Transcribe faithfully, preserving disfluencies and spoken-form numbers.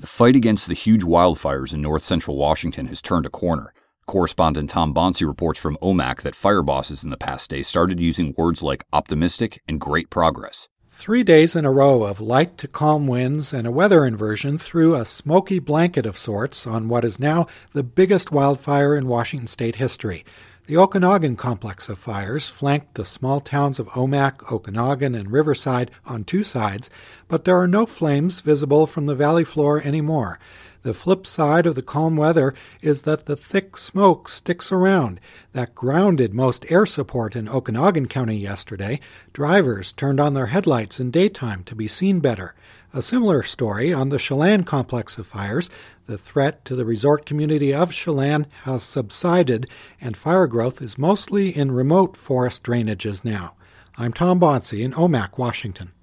fight against the huge wildfires in north-central Washington has turned a corner. Correspondent Tom Bonsi reports from O M A C that fire bosses in the past day started using words like optimistic and great progress. Three days in a row of light to calm winds and a weather inversion threw a smoky blanket of sorts on what is now the biggest wildfire in Washington state history. The Okanogan complex of fires flanked the small towns of O M A C, Okanogan, and Riverside on two sides, but there are no flames visible from the valley floor anymore. The flip side of the calm weather is that the thick smoke sticks around. That grounded most air support in Okanogan County yesterday. Drivers turned on their headlights in daytime to be seen better. A similar story on the Chelan complex of fires. The threat to the resort community of Chelan has subsided, and fire growth is mostly in remote forest drainages now. I'm Tom Bonsi in O M A C, Washington.